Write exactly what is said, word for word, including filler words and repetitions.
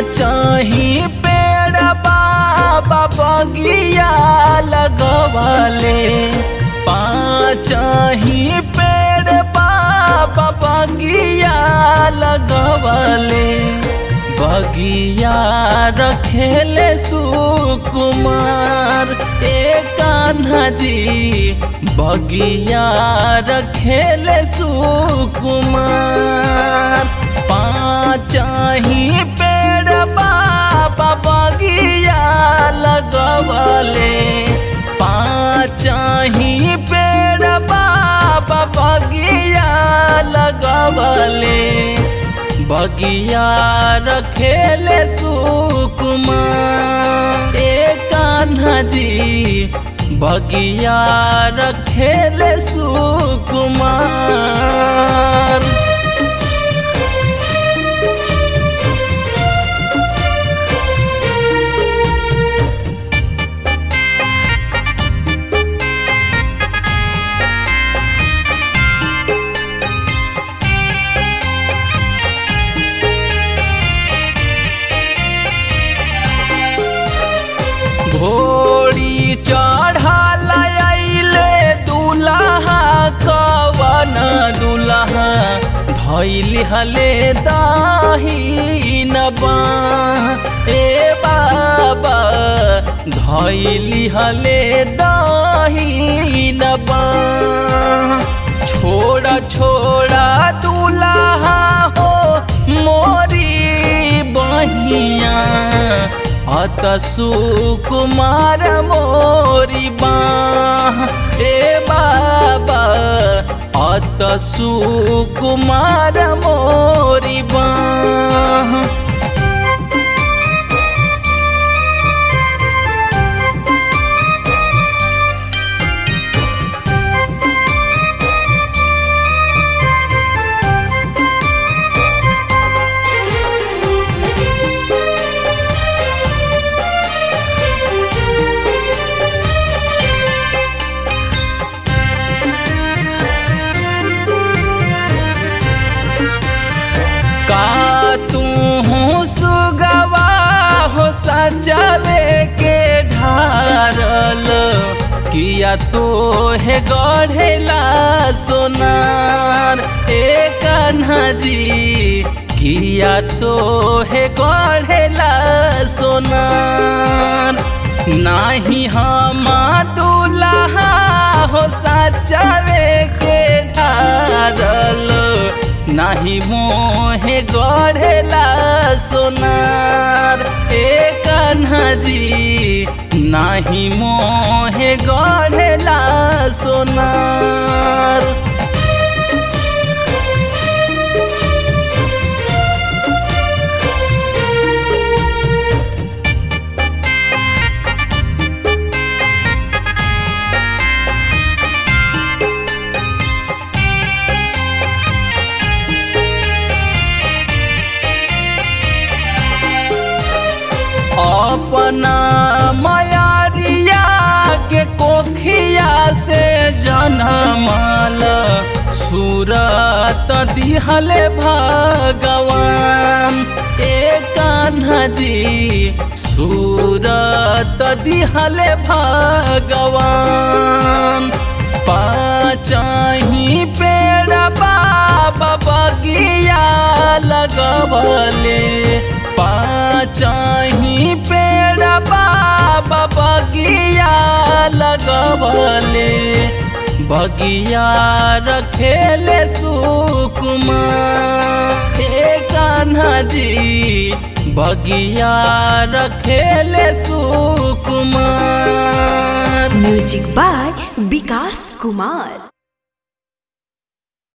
पाँचही पेड़ बाबा बगिया लगवले, पाँचही पेड़ बाबा बगिया लगवले, बगिया रखेले सुकुमार ए कान्हा जी, बगिया रखेले सुकुमार। पाँचही पेड़ बाबा बगिया लगवले, पाँचही पेड़ बाबा बगिया लगवले, बगिया रखेले सुकुमार ए कान्हा जी, बगिया रखेले सुकुमार। घोड़ी चढ़ल अइले दुल्हा कवन दुल्हा, धइली हले दाहिन बाँ ए बाबा, धइली हले दाहिन बाँ। छोड़ा छोड़ा दुल्हा हो मोरी बहिया, अत सुकुमार मोरी बाँ ए बाबा, अत सुकुमार मोरी बाँ। का तू सुगवा हो सजावे के ढारल, किया तो है गढ़ेला सोनार ए कान्हा जी, किया तो है गढ़ेला सोनार। नाही हम दुल्हा हो सजावे के ढारल, नाही मोहे गढ़ेला सोनार ए कान्हा जी, नाही मोहे गढ़ेला सोनार। अपना मयारिया के कोखिया से जनमल, सूरत दिहले भगवान ए कान्हा जी, सूरत दिहले भगवान। पाँचही पेड़ बाबा बगिया लगवले, पाँचही पेड़ बाबा बगिया लगवले, बगिया रखेले सुकुमार ए कान्हा जी, बगिया रखेले सुकुमार। Music by Vikas Kumar.